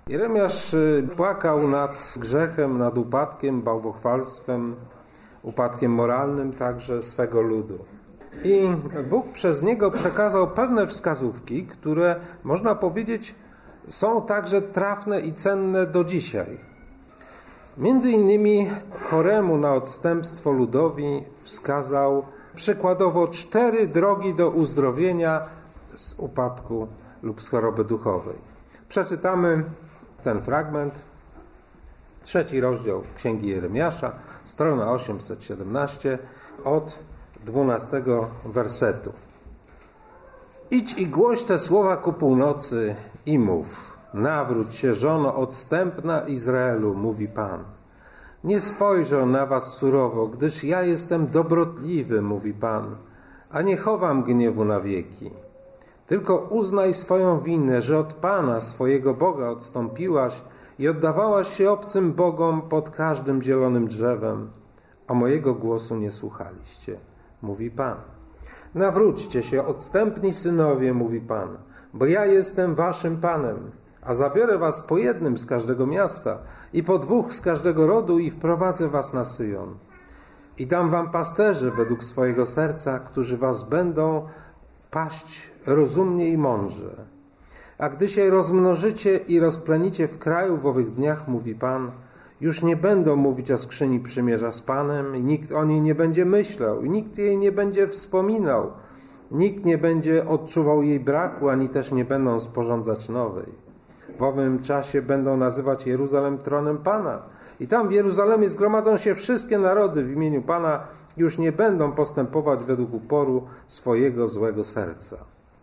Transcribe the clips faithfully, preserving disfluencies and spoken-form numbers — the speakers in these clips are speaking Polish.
Jeremiasz płakał nad grzechem, nad upadkiem, bałwochwalstwem, upadkiem moralnym także swego ludu. I Bóg przez niego przekazał pewne wskazówki, które można powiedzieć są także trafne i cenne do dzisiaj. Między innymi choremu na odstępstwo ludowi wskazał przykładowo cztery drogi do uzdrowienia z upadku lub z choroby duchowej. Przeczytamy ten fragment, trzeci rozdział Księgi Jeremiasza, strona osiemset siedemnaście, od dwunastego wersetu. Idź i głoś te słowa ku północy i mów. Nawróć się, żono odstępna Izraelu, mówi Pan. Nie spojrzę na was surowo, gdyż ja jestem dobrotliwy, mówi Pan, a nie chowam gniewu na wieki. Tylko uznaj swoją winę, że od Pana, swojego Boga odstąpiłaś i oddawałaś się obcym bogom pod każdym zielonym drzewem, a mojego głosu nie słuchaliście, mówi Pan. Nawróćcie się, odstępni synowie, mówi Pan, bo ja jestem waszym Panem, a zabiorę was po jednym z każdego miasta i po dwóch z każdego rodu i wprowadzę was na Syjon. I dam wam pasterzy według swojego serca, którzy was będą paść rozumnie i mądrze. A gdy się rozmnożycie i rozplenicie w kraju w owych dniach, mówi Pan, już nie będą mówić o skrzyni przymierza z Panem i nikt o niej nie będzie myślał i nikt jej nie będzie wspominał. Nikt nie będzie odczuwał jej braku, ani też nie będą sporządzać nowej. W owym czasie będą nazywać Jeruzalem tronem Pana. I tam w Jeruzalemie zgromadzą się wszystkie narody w imieniu Pana, już nie będą postępować według uporu swojego złego serca.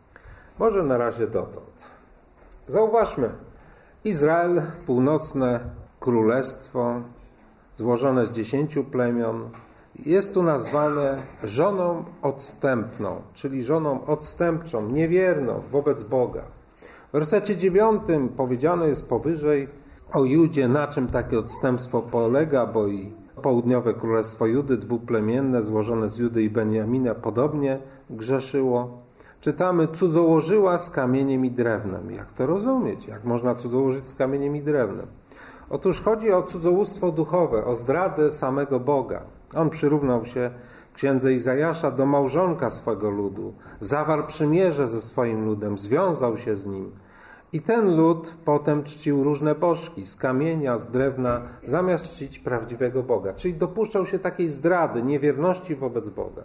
Może na razie dotąd. Zauważmy, Izrael, północne królestwo, złożone z dziesięciu plemion, jest tu nazwane żoną odstępną, czyli żoną odstępczą, niewierną wobec Boga. W wersecie dziewiątym powiedziane jest powyżej o Judzie, na czym takie odstępstwo polega, bo i południowe królestwo Judy, dwuplemienne, złożone z Judy i Benjamina, podobnie grzeszyło. Czytamy, cudzołożyła z kamieniem i drewnem. Jak to rozumieć? Jak można cudzołożyć z kamieniem i drewnem? Otóż chodzi o cudzołóstwo duchowe, o zdradę samego Boga. On przyrównał się w księdze Izajasza do małżonka swego ludu. Zawarł przymierze ze swoim ludem, związał się z nim. I ten lud potem czcił różne bożki z kamienia, z drewna, zamiast czcić prawdziwego Boga. Czyli dopuszczał się takiej zdrady, niewierności wobec Boga.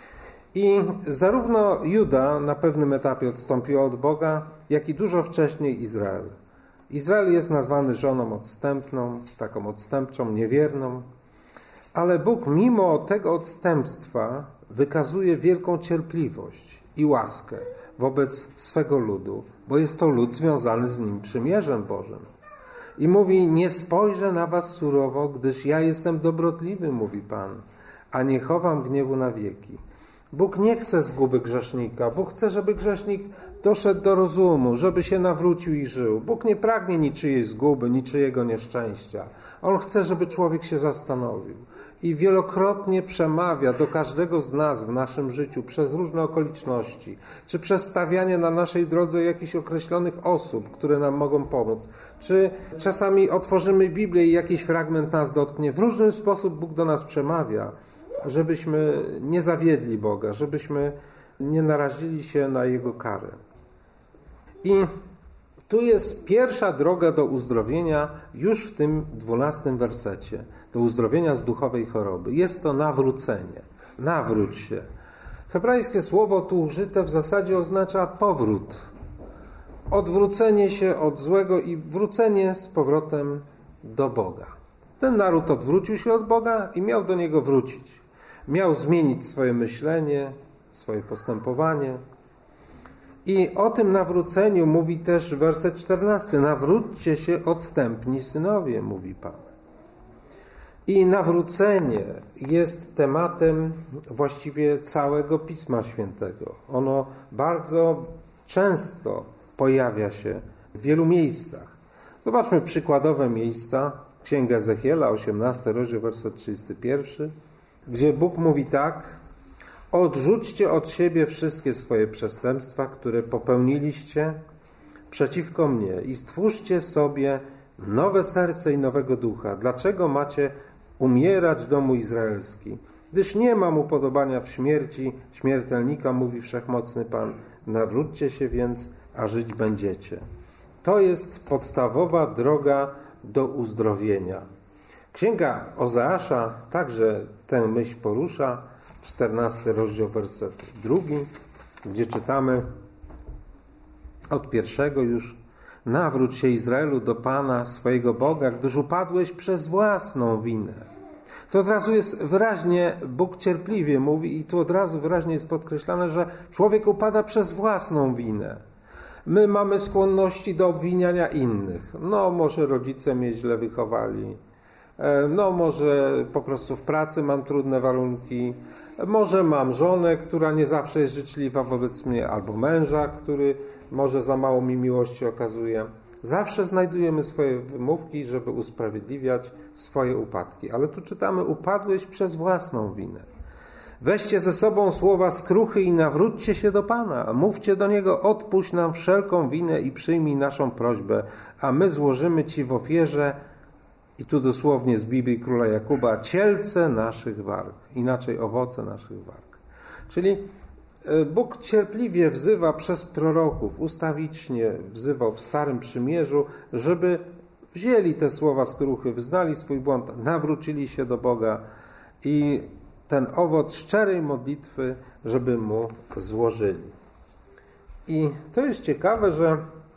I zarówno Juda na pewnym etapie odstąpiła od Boga, jak i dużo wcześniej Izrael. Izrael jest nazwany żoną odstępną, taką odstępczą, niewierną, ale Bóg mimo tego odstępstwa wykazuje wielką cierpliwość i łaskę wobec swego ludu, bo jest to lud związany z nim przymierzem Bożym. I mówi, nie spojrzę na was surowo, gdyż ja jestem dobrotliwy, mówi Pan, a nie chowam gniewu na wieki. Bóg nie chce zguby grzesznika. Bóg chce, żeby grzesznik doszedł do rozumu, żeby się nawrócił i żył. Bóg nie pragnie niczyjej zguby, niczyjego nieszczęścia. On chce, żeby człowiek się zastanowił. I wielokrotnie przemawia do każdego z nas w naszym życiu przez różne okoliczności, czy przez stawianie na naszej drodze jakichś określonych osób, które nam mogą pomóc, czy czasami otworzymy Biblię i jakiś fragment nas dotknie. W różny sposób Bóg do nas przemawia, żebyśmy nie zawiedli Boga, żebyśmy nie narazili się na Jego karę. I tu jest pierwsza droga do uzdrowienia już w tym dwunastym wersecie, do uzdrowienia z duchowej choroby. Jest to nawrócenie. Nawróć się. Hebrajskie słowo tu użyte w zasadzie oznacza powrót. Odwrócenie się od złego i wrócenie z powrotem do Boga. Ten naród odwrócił się od Boga i miał do Niego wrócić. Miał zmienić swoje myślenie, swoje postępowanie. I o tym nawróceniu mówi też werset czternasty. Nawróćcie się odstępni synowie, mówi Pan. I nawrócenie jest tematem właściwie całego Pisma Świętego. Ono bardzo często pojawia się w wielu miejscach. Zobaczmy przykładowe miejsca. Księga Ezechiela, osiemnasty rozdział, werset trzydziesty pierwszy, gdzie Bóg mówi tak: odrzućcie od siebie wszystkie swoje przestępstwa, które popełniliście, przeciwko mnie i stwórzcie sobie nowe serce i nowego ducha. Dlaczego macie umierać, domu izraelski? Gdyż nie mam upodobania w śmierci śmiertelnika, mówi Wszechmocny Pan. Nawróćcie się więc, a żyć będziecie. To jest podstawowa droga do uzdrowienia. Księga Ozeasza także tę myśl porusza. czternasty rozdział, werset drugi, gdzie czytamy od pierwszego już: nawróć się, Izraelu, do Pana swojego Boga, gdyż upadłeś przez własną winę. To od razu jest wyraźnie, Bóg cierpliwie mówi i tu od razu wyraźnie jest podkreślane, że człowiek upada przez własną winę. My mamy skłonności do obwiniania innych. No może rodzice mnie źle wychowali, no może po prostu w pracy mam trudne warunki, może mam żonę, która nie zawsze jest życzliwa wobec mnie, albo męża, który może za mało mi miłości okazuje. Zawsze znajdujemy swoje wymówki, żeby usprawiedliwiać swoje upadki. Ale tu czytamy: upadłeś przez własną winę. Weźcie ze sobą słowa skruchy i nawróćcie się do Pana. Mówcie do Niego: odpuść nam wszelką winę i przyjmij naszą prośbę, a my złożymy Ci w ofierze, i tu dosłownie z Biblii króla Jakuba, cielce naszych warg, inaczej owoce naszych warg. Czyli Bóg cierpliwie wzywa przez proroków, ustawicznie wzywał w Starym Przymierzu, żeby wzięli te słowa skruchy, wyznali swój błąd, nawrócili się do Boga i ten owoc szczerej modlitwy, żeby Mu złożyli. I to jest ciekawe, że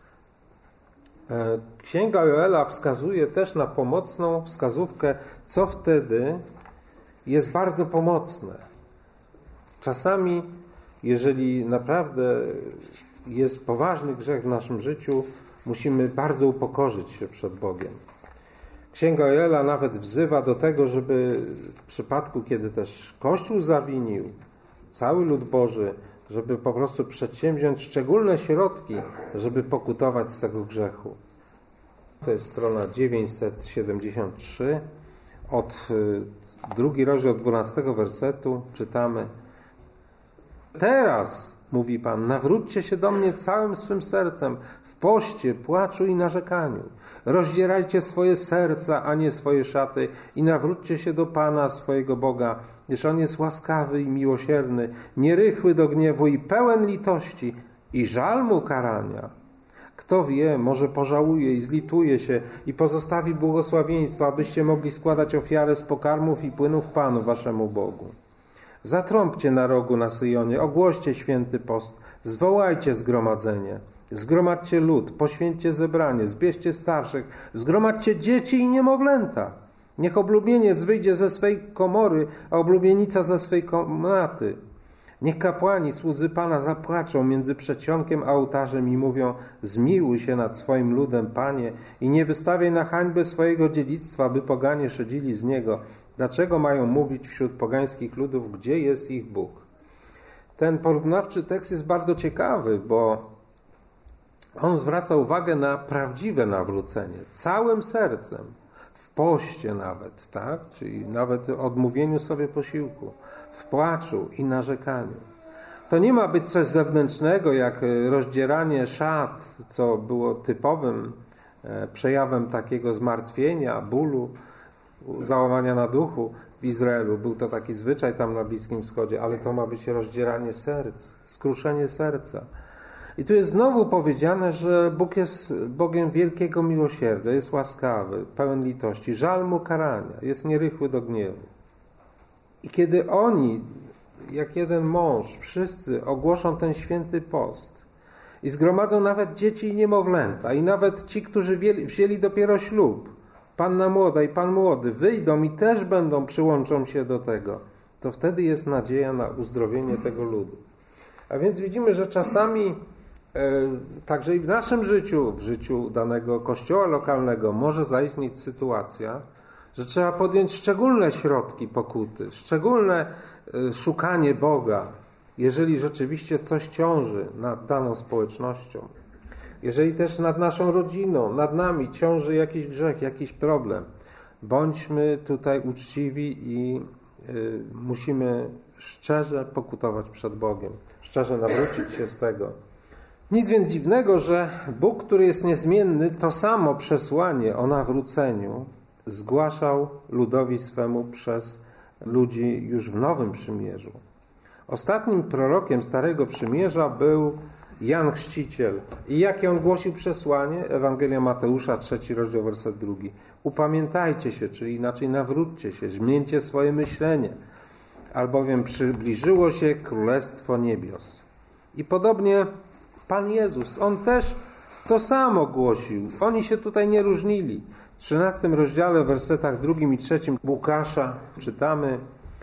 Księga Joela wskazuje też na pomocną wskazówkę, co wtedy jest bardzo pomocne. Czasami, jeżeli naprawdę jest poważny grzech w naszym życiu, musimy bardzo upokorzyć się przed Bogiem. Księga Joela nawet wzywa do tego, żeby w przypadku, kiedy też Kościół zawinił, cały lud Boży, żeby po prostu przedsięwziąć szczególne środki, żeby pokutować z tego grzechu. To jest strona dziewięćset siedemdziesiąt trzy. Od drugi rozdział dwunastego wersetu czytamy: teraz, mówi Pan, nawróćcie się do mnie całym swym sercem, w poście, płaczu i narzekaniu. Rozdzierajcie swoje serca, a nie swoje szaty, i nawróćcie się do Pana swojego Boga, gdyż On jest łaskawy i miłosierny, nierychły do gniewu i pełen litości, i żal Mu karania. Kto wie, może pożałuje i zlituje się i pozostawi błogosławieństwo, abyście mogli składać ofiarę z pokarmów i płynów Panu waszemu Bogu. Zatrąbcie na rogu na Syjonie, ogłoście święty post, zwołajcie zgromadzenie. Zgromadźcie lud, poświęćcie zebranie, zbierzcie starszych, zgromadźcie dzieci i niemowlęta. Niech oblubieniec wyjdzie ze swej komory, a oblubienica ze swej komnaty. Niech kapłani, słudzy Pana, zapłaczą między przedsionkiem a ołtarzem i mówią: zmiłuj się nad swoim ludem, Panie, i nie wystawiaj na hańbę swojego dziedzictwa, by poganie szydzili z niego. Dlaczego mają mówić wśród pogańskich ludów, gdzie jest ich Bóg? Ten porównawczy tekst jest bardzo ciekawy, bo on zwraca uwagę na prawdziwe nawrócenie, całym sercem, w poście nawet, tak? Czyli nawet odmówieniu sobie posiłku, w płaczu i narzekaniu. To nie ma być coś zewnętrznego, jak rozdzieranie szat, co było typowym przejawem takiego zmartwienia, bólu, załamania na duchu w Izraelu. Był to taki zwyczaj tam na Bliskim Wschodzie, ale to ma być rozdzieranie serc, skruszenie serca. I tu jest znowu powiedziane, że Bóg jest Bogiem wielkiego miłosierdzia, jest łaskawy, pełen litości, żal Mu karania, jest nierychły do gniewu. I kiedy oni, jak jeden mąż, wszyscy ogłoszą ten święty post i zgromadzą nawet dzieci i niemowlęta, i nawet ci, którzy wzięli, wzięli dopiero ślub, panna młoda i pan młody, wyjdą i też będą, przyłączą się do tego, to wtedy jest nadzieja na uzdrowienie tego ludu. A więc widzimy, że czasami także i w naszym życiu, w życiu danego kościoła lokalnego może zaistnieć sytuacja, że trzeba podjąć szczególne środki pokuty, szczególne szukanie Boga, jeżeli rzeczywiście coś ciąży nad daną społecznością. Jeżeli też nad naszą rodziną, nad nami ciąży jakiś grzech, jakiś problem, bądźmy tutaj uczciwi i y, musimy szczerze pokutować przed Bogiem, szczerze nawrócić się z tego. Nic więc dziwnego, że Bóg, który jest niezmienny, to samo przesłanie o nawróceniu zgłaszał ludowi swemu przez ludzi już w Nowym Przymierzu. Ostatnim prorokiem Starego Przymierza był Jan Chrzciciel. I jakie on głosił przesłanie? Ewangelia Mateusza, trzeci rozdział, werset drugi. Upamiętajcie się, czyli inaczej nawróćcie się, zmieńcie swoje myślenie, albowiem przybliżyło się Królestwo Niebios. I podobnie Pan Jezus, On też to samo głosił. Oni się tutaj nie różnili. W trzynastym rozdziale, w wersetach drugim i trzecim Łukasza czytamy: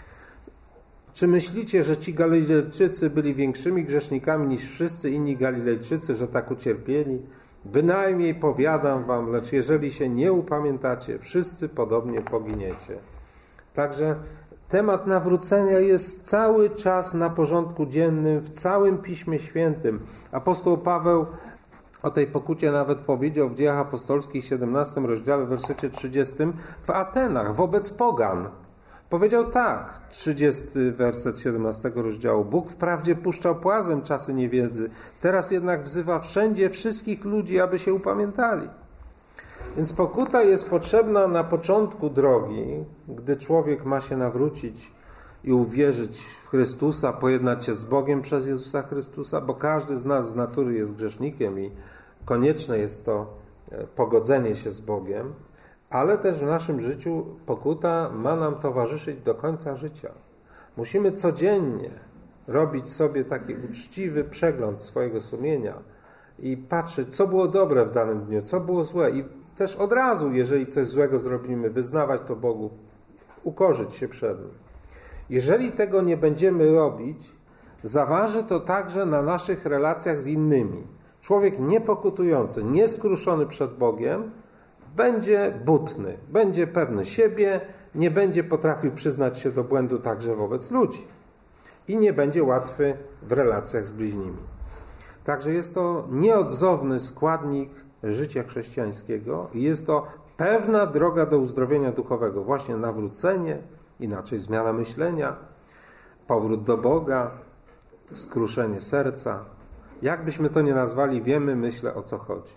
czy myślicie, że ci Galilejczycy byli większymi grzesznikami niż wszyscy inni Galilejczycy, że tak ucierpieli? Bynajmniej powiadam wam, lecz jeżeli się nie upamiętacie, wszyscy podobnie poginiecie. Także temat nawrócenia jest cały czas na porządku dziennym w całym Piśmie Świętym. Apostoł Paweł o tej pokucie nawet powiedział w Dziejach Apostolskich, siedemnastym rozdziale, w wersecie trzydziestym, w Atenach, wobec pogan. Powiedział tak, trzydziesty werset siedemnastego rozdziału. Bóg wprawdzie puszczał płazem czasy niewiedzy, teraz jednak wzywa wszędzie wszystkich ludzi, aby się upamiętali. Więc pokuta jest potrzebna na początku drogi, gdy człowiek ma się nawrócić i uwierzyć w Chrystusa, pojednać się z Bogiem przez Jezusa Chrystusa, bo każdy z nas z natury jest grzesznikiem i konieczne jest to pogodzenie się z Bogiem, ale też w naszym życiu pokuta ma nam towarzyszyć do końca życia. Musimy codziennie robić sobie taki uczciwy przegląd swojego sumienia i patrzeć, co było dobre w danym dniu, co było złe, i też od razu, jeżeli coś złego zrobimy, wyznawać to Bogu, ukorzyć się przed Nim. Jeżeli tego nie będziemy robić, zaważy to także na naszych relacjach z innymi. Człowiek niepokutujący, nieskruszony przed Bogiem będzie butny, będzie pewny siebie, nie będzie potrafił przyznać się do błędu także wobec ludzi i nie będzie łatwy w relacjach z bliźnimi. Także jest to nieodzowny składnik życia chrześcijańskiego i jest to pewna droga do uzdrowienia duchowego. Właśnie nawrócenie, inaczej zmiana myślenia, powrót do Boga, skruszenie serca. Jak byśmy to nie nazwali, wiemy, myślę, o co chodzi.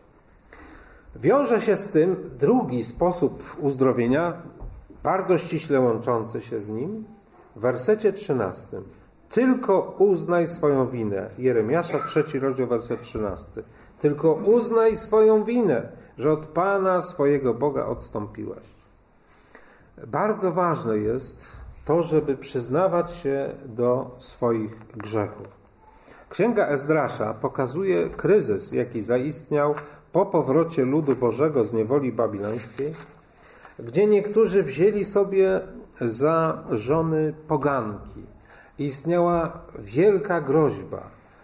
Wiąże się z tym drugi sposób uzdrowienia, bardzo ściśle łączący się z nim, w wersecie trzynastym. Tylko uznaj swoją winę. Jeremiasza, trzeci rozdział, werset trzynasty. Tylko uznaj swoją winę, że od Pana swojego Boga odstąpiłeś. Bardzo ważne jest to, żeby przyznawać się do swoich grzechów. Księga Ezdrasza pokazuje kryzys, jaki zaistniał po powrocie ludu Bożego z niewoli babilońskiej, gdzie niektórzy wzięli sobie za żony poganki. Istniała wielka groźba,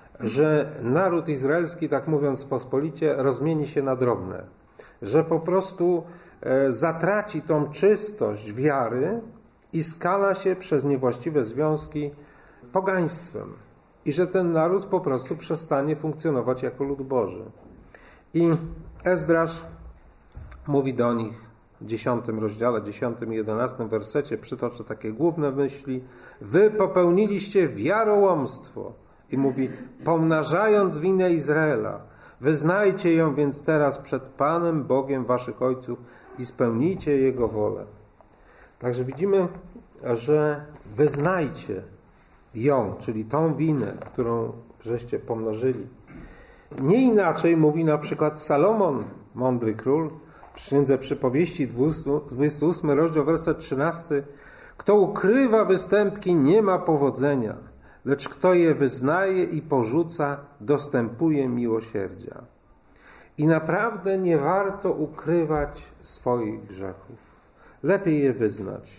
że naród izraelski, tak mówiąc pospolicie, rozmieni się na drobne, że po prostu zatraci tą czystość wiary i skala się przez niewłaściwe związki pogaństwem i że ten naród po prostu przestanie funkcjonować jako lud Boży. I Ezdrasz mówi do nich w dziesiątym rozdziale, dziesiątym i jedenastym wersecie, przytoczę takie główne myśli: wy popełniliście wiarołomstwo. I mówi: pomnażając winę Izraela, wyznajcie ją więc teraz przed Panem Bogiem waszych ojców i spełnijcie Jego wolę. Także widzimy, że wyznajcie ją, czyli tą winę, którą żeście pomnożyli. Nie inaczej mówi na przykład Salomon, mądry król, w Księdze Przypowieści, dwudziesty ósmy rozdział, werset trzynasty. Kto ukrywa występki, nie ma powodzenia, lecz kto je wyznaje i porzuca, dostępuje miłosierdzia. I naprawdę nie warto ukrywać swoich grzechów. Lepiej je wyznać.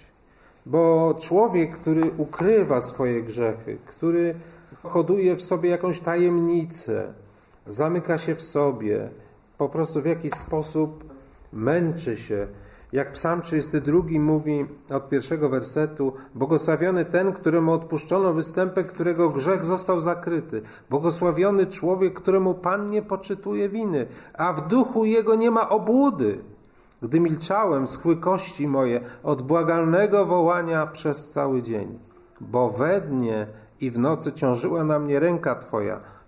Bo człowiek, który ukrywa swoje grzechy, który hoduje w sobie jakąś tajemnicę, zamyka się w sobie, po prostu w jakiś sposób męczy się. Jak Psalm trzydziesty drugi mówi od pierwszego wersetu: błogosławiony ten, któremu odpuszczono występek, którego grzech został zakryty. Błogosławiony człowiek, któremu Pan nie poczytuje winy, a w duchu jego nie ma obłudy. Gdy milczałem, schły kości moje od błagalnego wołania przez cały dzień. Bo we dnie i w nocy ciążyła na mnie ręka Twoja.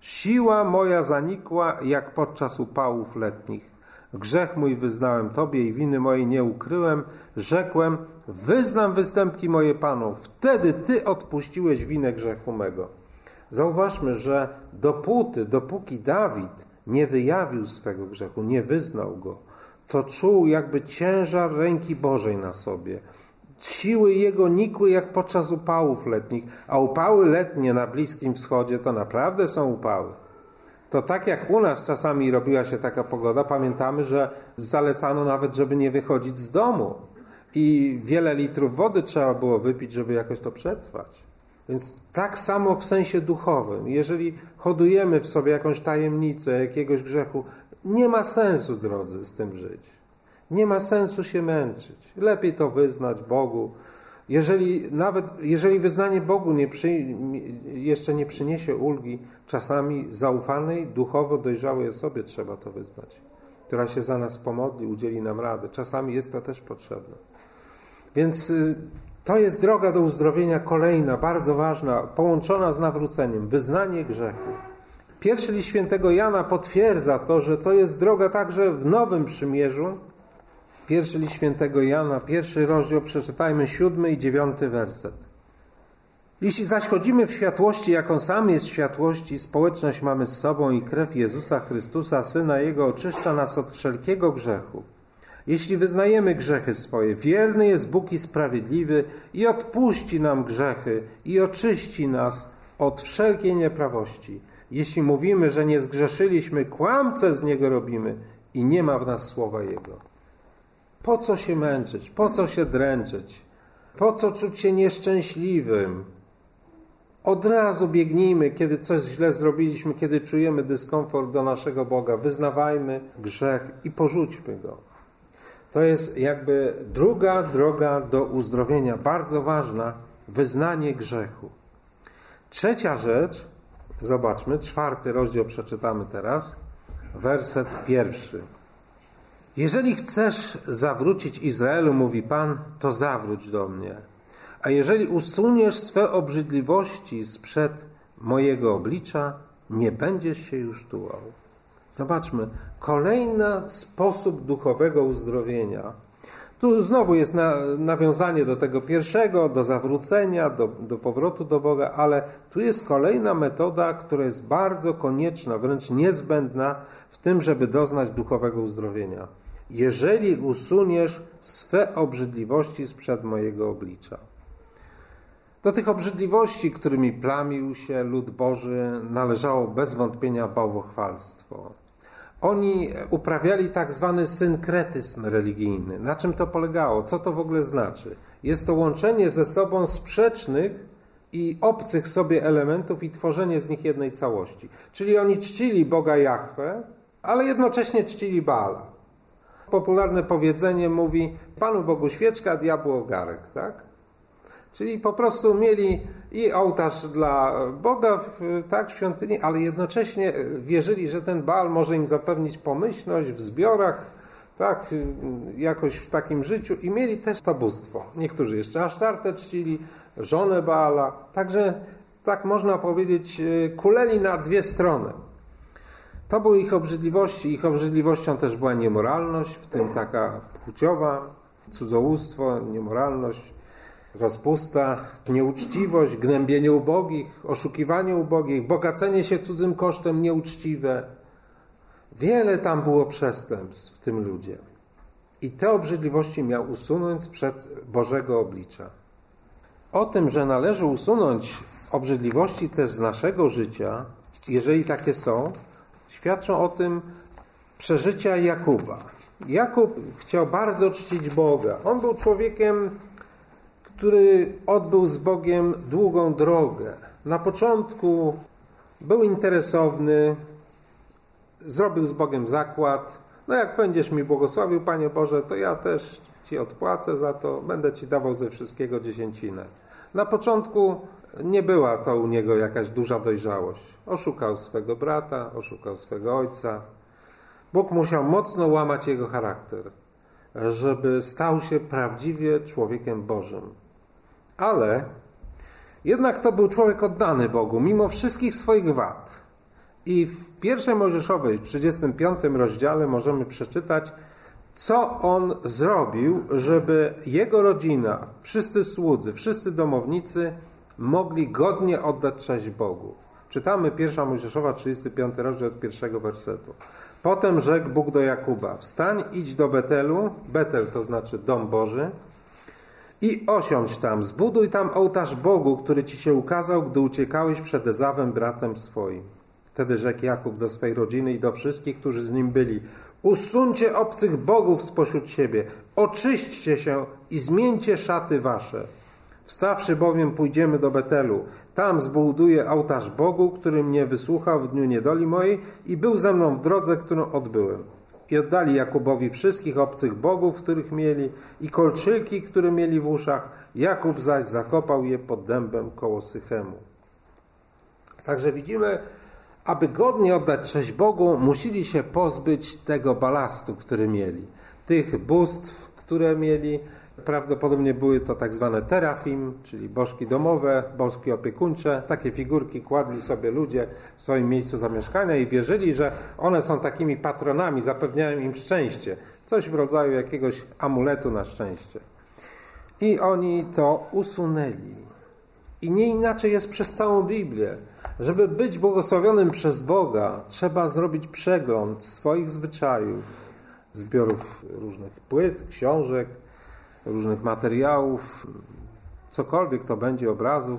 Siła moja zanikła jak podczas upałów letnich. Grzech mój wyznałem Tobie i winy mojej nie ukryłem. Rzekłem, wyznam występki moje Panu. Wtedy Ty odpuściłeś winę grzechu mego. Zauważmy, że dopóty, dopóki Dawid nie wyjawił swego grzechu, nie wyznał go, to czuł jakby ciężar ręki Bożej na sobie. Siły jego nikły jak podczas upałów letnich, a upały letnie na Bliskim Wschodzie to naprawdę są upały. To tak jak u nas czasami robiła się taka pogoda, pamiętamy, że zalecano nawet, żeby nie wychodzić z domu i wiele litrów wody trzeba było wypić, żeby jakoś to przetrwać. Więc tak samo w sensie duchowym. Jeżeli hodujemy w sobie jakąś tajemnicę, jakiegoś grzechu, nie ma sensu, drodzy, z tym żyć. Nie ma sensu się męczyć. Lepiej to wyznać Bogu. Jeżeli nawet jeżeli wyznanie Bogu nie przy, jeszcze nie przyniesie ulgi, czasami zaufanej, duchowo dojrzałej osobie trzeba to wyznać, która się za nas pomodli, udzieli nam rady. Czasami jest to też potrzebne. Więc to jest droga do uzdrowienia kolejna, bardzo ważna, połączona z nawróceniem, wyznanie grzechu. Pierwszy list świętego Jana potwierdza to, że to jest droga także w Nowym Przymierzu. Pierwszy list świętego Jana, pierwszy rozdział, przeczytajmy siódmy i dziewiąty werset. Jeśli zaś chodzimy w światłości, jak On sam jest w światłości, społeczność mamy z sobą i krew Jezusa Chrystusa, Syna Jego, oczyszcza nas od wszelkiego grzechu. Jeśli wyznajemy grzechy swoje, wierny jest Bóg i sprawiedliwy i odpuści nam grzechy i oczyści nas od wszelkiej nieprawości. Jeśli mówimy, że nie zgrzeszyliśmy, kłamcę z Niego robimy i nie ma w nas słowa Jego. Po co się męczyć? Po co się dręczyć? Po co czuć się nieszczęśliwym? Od razu biegnijmy, kiedy coś źle zrobiliśmy, kiedy czujemy dyskomfort do naszego Boga. Wyznawajmy grzech i porzućmy go. To jest jakby druga droga do uzdrowienia, bardzo ważna, wyznanie grzechu. Trzecia rzecz, zobaczmy, czwarty rozdział przeczytamy teraz, werset pierwszy. Jeżeli chcesz zawrócić Izraelu, mówi Pan, to zawróć do mnie. A jeżeli usuniesz swe obrzydliwości sprzed mojego oblicza, nie będziesz się już tułał. Zobaczmy, kolejny sposób duchowego uzdrowienia. Tu znowu jest na, nawiązanie do tego pierwszego, do zawrócenia, do, do powrotu do Boga, ale tu jest kolejna metoda, która jest bardzo konieczna, wręcz niezbędna w tym, żeby doznać duchowego uzdrowienia. Jeżeli usuniesz swe obrzydliwości sprzed mojego oblicza. Do tych obrzydliwości, którymi plamił się lud Boży, należało bez wątpienia bałwochwalstwo. Oni uprawiali tak zwany synkretyzm religijny. Na czym to polegało? Co to w ogóle znaczy? Jest to łączenie ze sobą sprzecznych i obcych sobie elementów i tworzenie z nich jednej całości. Czyli oni czcili Boga Jahwe, ale jednocześnie czcili Baala. Popularne powiedzenie mówi, Panu Bogu świeczka, a diabłu ogarek, tak? Czyli po prostu mieli i ołtarz dla Boga w, tak, w świątyni, ale jednocześnie wierzyli, że ten Baal może im zapewnić pomyślność w zbiorach, tak, jakoś w takim życiu i mieli też to bóstwo. Niektórzy jeszcze Asztartę czcili, żonę Baala, także tak można powiedzieć, kuleli na dwie strony. To były ich obrzydliwości. Ich obrzydliwością też była niemoralność, w tym taka płciowa, cudzołóstwo, niemoralność, rozpusta, nieuczciwość, gnębienie ubogich, oszukiwanie ubogich, bogacenie się cudzym kosztem nieuczciwe. Wiele tam było przestępstw w tym ludzie. I te obrzydliwości miał usunąć sprzed Bożego oblicza. O tym, że należy usunąć obrzydliwości też z naszego życia, jeżeli takie są, świadczą o tym przeżycia Jakuba. Jakub chciał bardzo czcić Boga. On był człowiekiem, który odbył z Bogiem długą drogę. Na początku był interesowny, zrobił z Bogiem zakład. No jak będziesz mi błogosławił, Panie Boże, to ja też Ci odpłacę za to, będę Ci dawał ze wszystkiego dziesięcinę. Na początku nie była to u niego jakaś duża dojrzałość. Oszukał swego brata, oszukał swego ojca. Bóg musiał mocno łamać jego charakter, żeby stał się prawdziwie człowiekiem Bożym. Ale jednak to był człowiek oddany Bogu, mimo wszystkich swoich wad. I w pierwszej Mojżeszowej, w trzydziestym piątym rozdziale możemy przeczytać, co on zrobił, żeby jego rodzina, wszyscy słudzy, wszyscy domownicy mogli godnie oddać cześć Bogu. Czytamy pierwsza Mojżeszowa, trzydziesty piąty rozdział od pierwszego wersetu. Potem rzekł Bóg do Jakuba: wstań, idź do Betelu, Betel to znaczy dom Boży, i osiądź tam, zbuduj tam ołtarz Bogu, który ci się ukazał, gdy uciekałeś przed Ezawem, bratem swoim. Wtedy rzekł Jakub do swej rodziny i do wszystkich, którzy z nim byli: usuńcie obcych bogów spośród siebie, oczyśćcie się i zmieńcie szaty wasze. Wstawszy bowiem pójdziemy do Betelu. Tam zbuduję ołtarz Bogu, który mnie wysłuchał w dniu niedoli mojej i był ze mną w drodze, którą odbyłem. I oddali Jakubowi wszystkich obcych bogów, których mieli, i kolczylki, które mieli w uszach. Jakub zaś zakopał je pod dębem koło Sychemu. Także widzimy, aby godnie oddać cześć Bogu, musieli się pozbyć tego balastu, który mieli. Tych bóstw, które mieli. Prawdopodobnie były to tak zwane terafim, czyli bożki domowe, bożki opiekuńcze. Takie figurki kładli sobie ludzie w swoim miejscu zamieszkania i wierzyli, że one są takimi patronami, zapewniają im szczęście. Coś w rodzaju jakiegoś amuletu na szczęście. I oni to usunęli. I nie inaczej jest przez całą Biblię. Żeby być błogosławionym przez Boga, trzeba zrobić przegląd swoich zwyczajów, zbiorów różnych płyt, książek, różnych materiałów, cokolwiek to będzie, obrazów.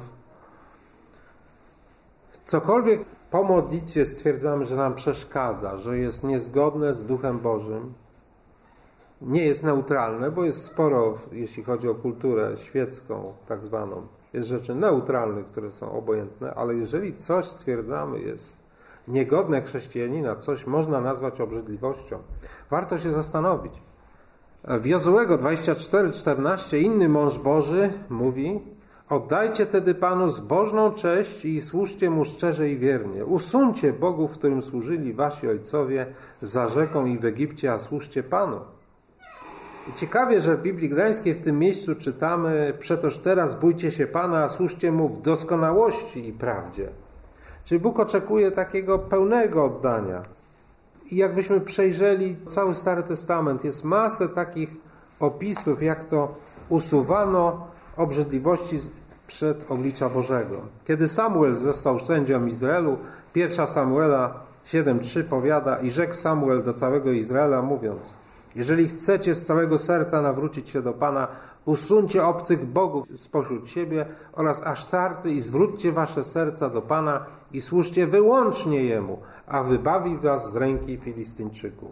Cokolwiek po modlitwie stwierdzamy, że nam przeszkadza, że jest niezgodne z Duchem Bożym, nie jest neutralne, bo jest sporo, jeśli chodzi o kulturę świecką, tak zwaną, jest rzeczy neutralnych, które są obojętne, ale jeżeli coś stwierdzamy jest niegodne chrześcijanina, coś można nazwać obrzydliwością, warto się zastanowić. W Jozuego dwadzieścia cztery czternaście inny mąż Boży mówi: oddajcie tedy Panu zbożną cześć i służcie Mu szczerze i wiernie. Usuńcie bogów, którym służyli wasi ojcowie za rzeką i w Egipcie, a służcie Panu. I ciekawie, że w Biblii Gdańskiej w tym miejscu czytamy: przetoż teraz bójcie się Pana, a służcie Mu w doskonałości i prawdzie. Czyli Bóg oczekuje takiego pełnego oddania. I jakbyśmy przejrzeli cały Stary Testament, jest masę takich opisów, jak to usuwano obrzydliwości przed oblicza Bożego. Kiedy Samuel został sędzią Izraelu, pierwsza Samuela siedem trzy powiada: i rzekł Samuel do całego Izraela, mówiąc: jeżeli chcecie z całego serca nawrócić się do Pana, usuńcie obcych bogów spośród siebie oraz Asztarty i zwróćcie wasze serca do Pana i służcie wyłącznie Jemu, a wybawi was z ręki Filistyńczyków.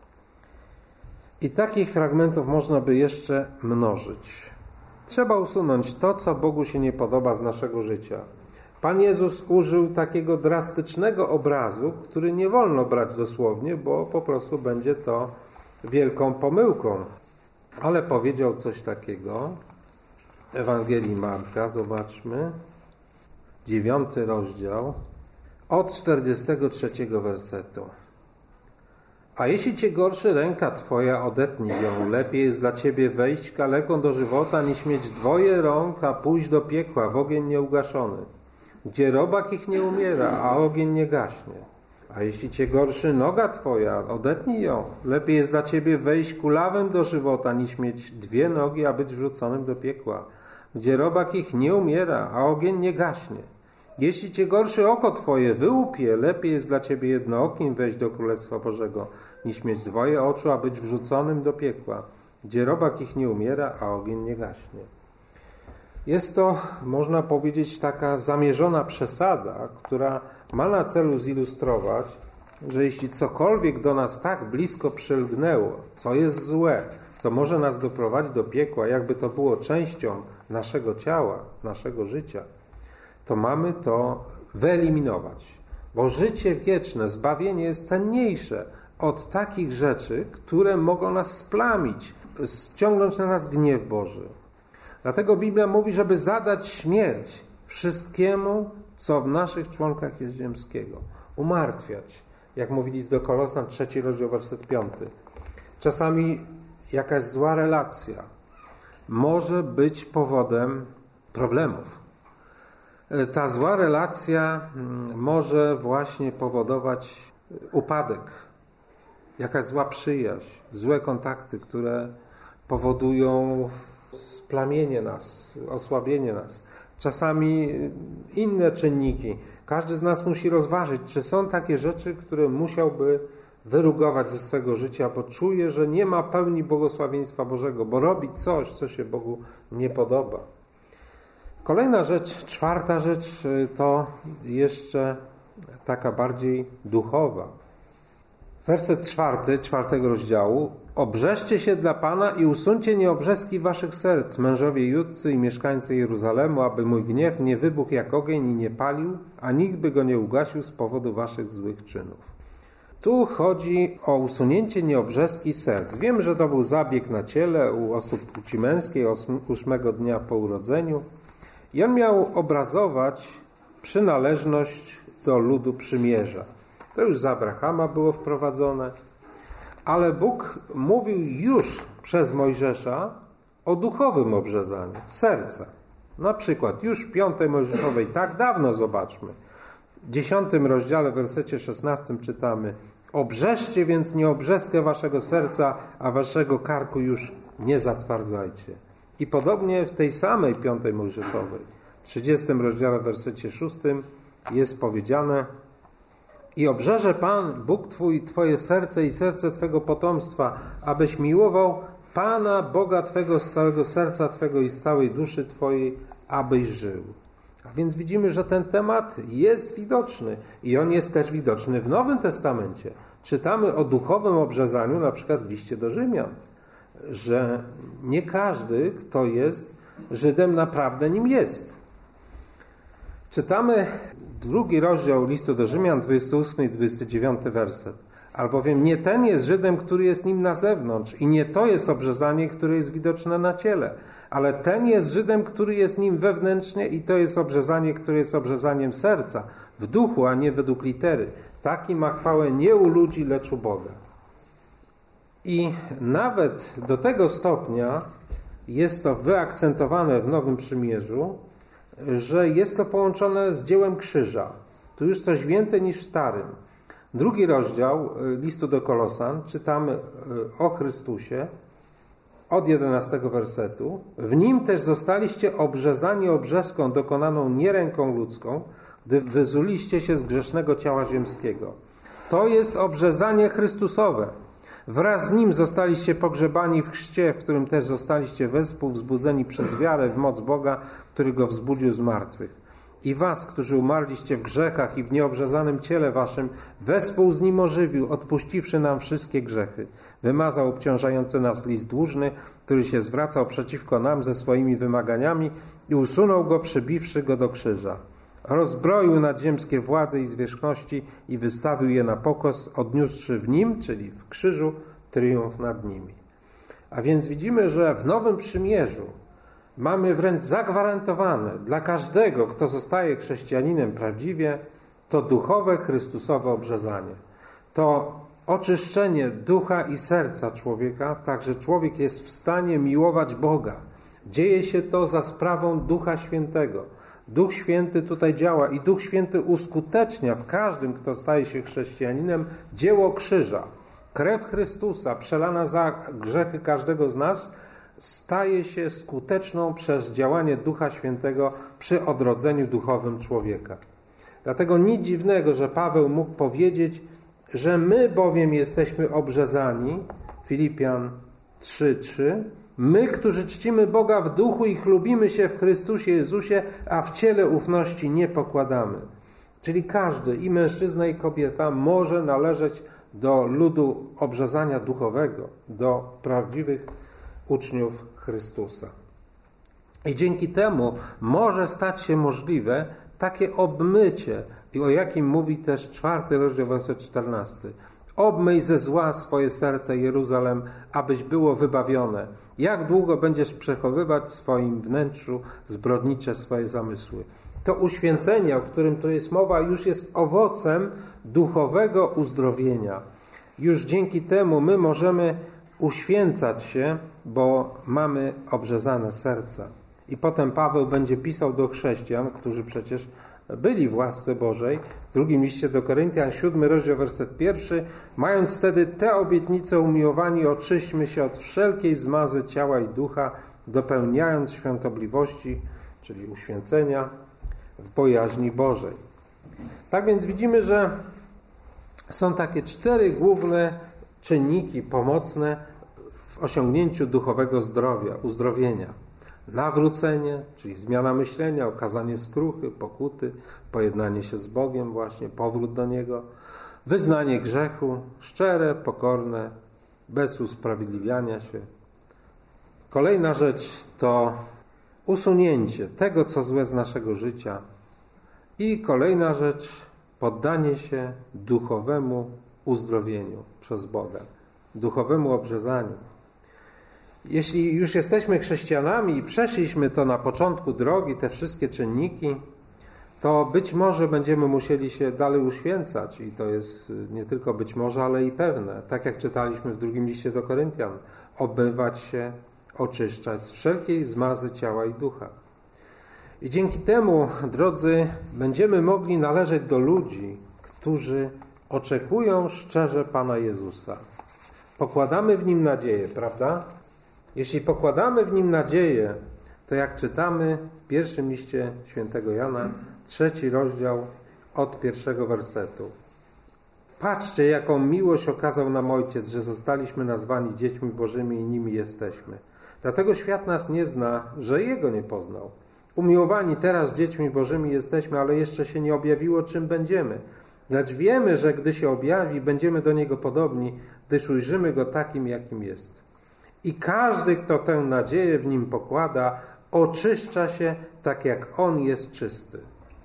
I takich fragmentów można by jeszcze mnożyć. Trzeba usunąć to, co Bogu się nie podoba z naszego życia. Pan Jezus użył takiego drastycznego obrazu, który nie wolno brać dosłownie, bo po prostu będzie to wielką pomyłką. Ale powiedział coś takiego. Ewangelii Marka, zobaczmy. Dziewiąty rozdział, od czterdziestego trzeciego wersetu. A jeśli cię gorszy ręka twoja, odetnij ją. Lepiej jest dla ciebie wejść kaleką do żywota, niż mieć dwoje rąk, a pójść do piekła w ogień nieugaszony, gdzie robak ich nie umiera, a ogień nie gaśnie. A jeśli cię gorszy noga twoja, odetnij ją. Lepiej jest dla ciebie wejść kulawem do żywota, niż mieć dwie nogi, a być wrzuconym do piekła, gdzie robak ich nie umiera, a ogień nie gaśnie. Jeśli cię gorszy oko twoje, wyłup je. Lepiej jest dla ciebie jednookim wejść do Królestwa Bożego, niż mieć dwoje oczu, a być wrzuconym do piekła, gdzie robak ich nie umiera, a ogień nie gaśnie. Jest to, można powiedzieć, taka zamierzona przesada, która ma na celu zilustrować, że jeśli cokolwiek do nas tak blisko przylgnęło, co jest złe, co może nas doprowadzić do piekła, jakby to było częścią naszego ciała, naszego życia, to mamy to wyeliminować. Bo życie wieczne, zbawienie jest cenniejsze od takich rzeczy, które mogą nas splamić, ściągnąć na nas gniew Boży. Dlatego Biblia mówi, żeby zadać śmierć wszystkiemu, co w naszych członkach jest ziemskiego. Umartwiać. Jak mówi list do Kolosan, trzeci rozdział, werset piąty. Czasami jakaś zła relacja może być powodem problemów. ta zła relacja może właśnie powodować upadek, jakaś zła przyjaźń, złe kontakty, które powodują splamienie nas, osłabienie nas. Czasami inne czynniki. Każdy z nas musi rozważyć, czy są takie rzeczy, które musiałby wyrugować ze swego życia, bo czuje, że nie ma pełni błogosławieństwa Bożego, bo robi coś, co się Bogu nie podoba. Kolejna rzecz, czwarta rzecz, to jeszcze taka bardziej duchowa. Werset czwarty, czwartego rozdziału. Obrzeżcie się dla Pana i usuńcie nieobrzeski waszych serc, mężowie Judcy i mieszkańcy Jeruzalemu, aby mój gniew nie wybuchł jak ogień i nie palił, a nikt by go nie ugasił z powodu waszych złych czynów. Tu chodzi o usunięcie nieobrzeski serc. Wiem, że to był zabieg na ciele u osób płci męskiej ósmego dnia po urodzeniu i on miał obrazować przynależność do ludu przymierza. To już z Abrahama było wprowadzone, ale Bóg mówił już przez Mojżesza o duchowym obrzezaniu serca. Na przykład już w piątej Mojżeszowej, tak dawno, zobaczmy, w dziesiątym rozdziale, w wersecie szesnastym czytamy: obrzeżcie więc nieobrzeskę waszego serca, a waszego karku już nie zatwardzajcie. I podobnie w tej samej piątej Mojżeszowej, w trzydziestym rozdziale, w wersecie szóstym jest powiedziane: i obrzeże Pan, Bóg Twój, Twoje serce i serce Twego potomstwa, abyś miłował Pana, Boga Twego z całego serca Twego i z całej duszy Twojej, abyś żył. A więc widzimy, że ten temat jest widoczny i on jest też widoczny w Nowym Testamencie. Czytamy o duchowym obrzezaniu, na przykład w liście do Rzymian, że nie każdy, kto jest Żydem, naprawdę nim jest. Czytamy drugi rozdział listu do Rzymian, dwudziesty ósmy i dwudziesty dziewiąty werset. Albowiem nie ten jest Żydem, który jest nim na zewnątrz i nie to jest obrzezanie, które jest widoczne na ciele, ale ten jest Żydem, który jest nim wewnętrznie i to jest obrzezanie, które jest obrzezaniem serca, w duchu, a nie według litery. Taki ma chwałę nie u ludzi, lecz u Boga. I nawet do tego stopnia jest to wyakcentowane w Nowym Przymierzu, że jest to połączone z dziełem krzyża. Tu już coś więcej niż w Starym. Drugi rozdział listu do Kolosan czytamy o Chrystusie od jedenastego wersetu. W nim też zostaliście obrzezani obrzeską dokonaną nie ręką ludzką, gdy wyzuliście się z grzesznego ciała ziemskiego. To jest obrzezanie Chrystusowe. Wraz z nim zostaliście pogrzebani w chrzcie, w którym też zostaliście wespół wzbudzeni przez wiarę w moc Boga, który go wzbudził z martwych. I was, którzy umarliście w grzechach i w nieobrzezanym ciele waszym, wespół z nim ożywił, odpuściwszy nam wszystkie grzechy. Wymazał obciążający nas list dłużny, który się zwracał przeciwko nam ze swoimi wymaganiami i usunął go, przybiwszy go do krzyża. Rozbroił nadziemskie władze i zwierzchności i wystawił je na pokos, odniósłszy w nim, czyli w krzyżu, triumf nad nimi. A więc widzimy, że w Nowym Przymierzu mamy wręcz zagwarantowane dla każdego, kto zostaje chrześcijaninem prawdziwie, to duchowe, Chrystusowe obrzezanie. To oczyszczenie ducha i serca człowieka, tak że człowiek jest w stanie miłować Boga. Dzieje się to za sprawą Ducha Świętego. Duch Święty tutaj działa i Duch Święty uskutecznia w każdym, kto staje się chrześcijaninem, dzieło krzyża. Krew Chrystusa przelana za grzechy każdego z nas staje się skuteczną przez działanie Ducha Świętego przy odrodzeniu duchowym człowieka. Dlatego nic dziwnego, że Paweł mógł powiedzieć, że my bowiem jesteśmy obrzezani, Filipian trzy trzy, my, którzy czcimy Boga w duchu i chlubimy się w Chrystusie Jezusie, a w ciele ufności nie pokładamy. Czyli każdy, i mężczyzna, i kobieta, może należeć do ludu obrzezania duchowego, do prawdziwych uczniów Chrystusa. I dzięki temu może stać się możliwe takie obmycie, o jakim mówi też czwarty rozdział, werset czternasty. Obmyj ze zła swoje serce, Jeruzalem, abyś było wybawione. Jak długo będziesz przechowywać w swoim wnętrzu zbrodnicze swoje zamysły? To uświęcenie, o którym tu jest mowa, już jest owocem duchowego uzdrowienia. Już dzięki temu my możemy uświęcać się, bo mamy obrzezane serca. I potem Paweł będzie pisał do chrześcijan, którzy przecież byli w łasce Bożej. W drugim liście do Koryntian, siódmy rozdział, werset pierwszy. Mając wtedy te obietnice, umiłowani, oczyśćmy się od wszelkiej zmazy ciała i ducha, dopełniając świątobliwości, czyli uświęcenia, w bojaźni Bożej. Tak więc widzimy, że są takie cztery główne czynniki pomocne w osiągnięciu duchowego zdrowia, uzdrowienia. Nawrócenie, czyli zmiana myślenia, okazanie skruchy, pokuty, pojednanie się z Bogiem właśnie, powrót do Niego. Wyznanie grzechu, szczere, pokorne, bez usprawiedliwiania się. Kolejna rzecz to usunięcie tego, co złe z naszego życia. I kolejna rzecz, poddanie się duchowemu uzdrowieniu przez Boga, duchowemu obrzezaniu. Jeśli już jesteśmy chrześcijanami i przeszliśmy to na początku drogi, te wszystkie czynniki, to być może będziemy musieli się dalej uświęcać i to jest nie tylko być może, ale i pewne. Tak jak czytaliśmy w drugim liście do Koryntian, obywać się, oczyszczać z wszelkiej zmazy ciała i ducha. I dzięki temu, drodzy, będziemy mogli należeć do ludzi, którzy oczekują szczerze Pana Jezusa. Pokładamy w Nim nadzieję, prawda? Jeśli pokładamy w Nim nadzieję, to jak czytamy w pierwszym liście świętego Jana, trzeci rozdział od pierwszego wersetu. Patrzcie, jaką miłość okazał nam Ojciec, że zostaliśmy nazwani dziećmi Bożymi i nimi jesteśmy. Dlatego świat nas nie zna, że Jego nie poznał. Umiłowani teraz dziećmi Bożymi jesteśmy, ale jeszcze się nie objawiło, czym będziemy. Lecz wiemy, że gdy się objawi, będziemy do Niego podobni, gdyż ujrzymy Go takim, jakim jest. I każdy, kto tę nadzieję w Nim pokłada, oczyszcza się tak, jak On jest czysty.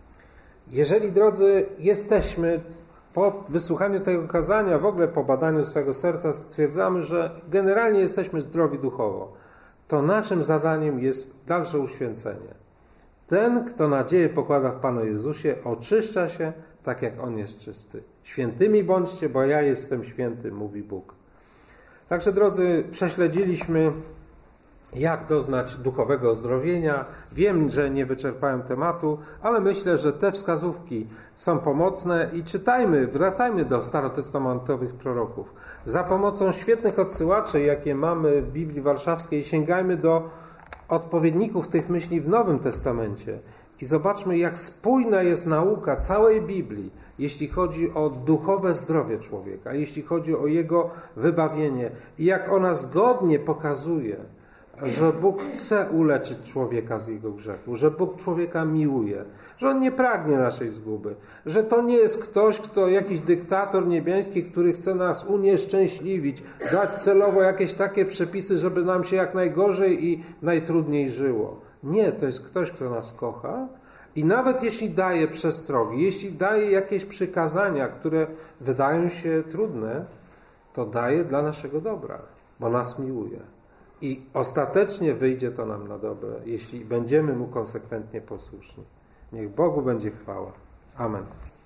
Jeżeli, drodzy, jesteśmy po wysłuchaniu tego kazania, w ogóle po badaniu swego serca, stwierdzamy, że generalnie jesteśmy zdrowi duchowo, to naszym zadaniem jest dalsze uświęcenie. Ten, kto nadzieję pokłada w Panu Jezusie, oczyszcza się tak, jak On jest czysty. Świętymi bądźcie, bo ja jestem święty, mówi Bóg. Także, drodzy, prześledziliśmy, jak doznać duchowego uzdrowienia. Wiem, że nie wyczerpałem tematu, ale myślę, że te wskazówki są pomocne i czytajmy, wracajmy do starotestamentowych proroków. Za pomocą świetnych odsyłaczy, jakie mamy w Biblii Warszawskiej, sięgajmy do odpowiedników tych myśli w Nowym Testamencie i zobaczmy, jak spójna jest nauka całej Biblii, jeśli chodzi o duchowe zdrowie człowieka, jeśli chodzi o jego wybawienie i jak ona zgodnie pokazuje, że Bóg chce uleczyć człowieka z jego grzechu, że Bóg człowieka miłuje, że On nie pragnie naszej zguby, że to nie jest ktoś, kto jakiś dyktator niebiański, który chce nas unieszczęśliwić, dać celowo jakieś takie przepisy, żeby nam się jak najgorzej i najtrudniej żyło. Nie, to jest ktoś, kto nas kocha i nawet jeśli daje przestrogi, jeśli daje jakieś przykazania, które wydają się trudne, to daje dla naszego dobra, bo nas miłuje. I ostatecznie wyjdzie to nam na dobre, jeśli będziemy Mu konsekwentnie posłuszni. Niech Bogu będzie chwała. Amen.